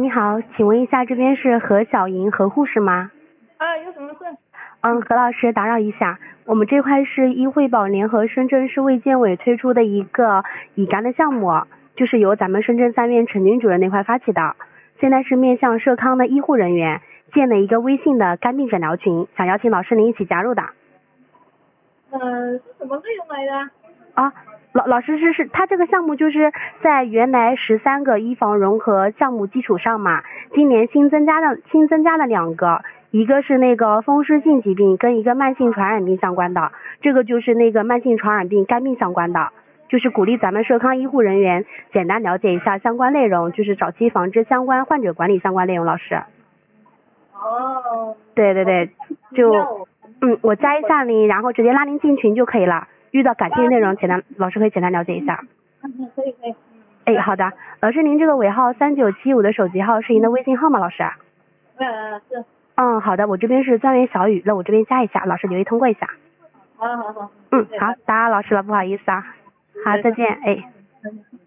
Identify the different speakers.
Speaker 1: 你好，请问一下这边是何小莹何护士吗？
Speaker 2: 有什么事？
Speaker 1: 何老师打扰一下，我们这块是医惠保联合深圳市卫健委推出的一个乙肝的项目，就是由咱们深圳3院陈军主任那块发起的，现在是面向社康的医护人员建了一个微信的肝病诊疗群，想邀请老师您一起加入的。
Speaker 2: 是什么内容来的？
Speaker 1: 老师是他这个项目就是在原来13个医防融合项目基础上嘛，今年新增加了2个，一个是那个风湿性疾病跟一个慢性传染病相关的，这个就是那个慢性传染病肝病相关的，就是鼓励咱们社康医护人员简单了解一下相关内容，就是早期防治相关患者管理相关内容。老师对，就我加一下您，然后直接拉您进群就可以了，遇到感兴趣内容老师可以简单了解一下。
Speaker 2: 可以。
Speaker 1: 好的，老师您这个尾号3975的手机号是您的微信号吗？老师？
Speaker 2: 是。
Speaker 1: 好的，我这边是专员小雨，那我这边加一下，老师留意通过一下。
Speaker 2: 好。
Speaker 1: 好，打扰老师了，不好意思啊。好，再见。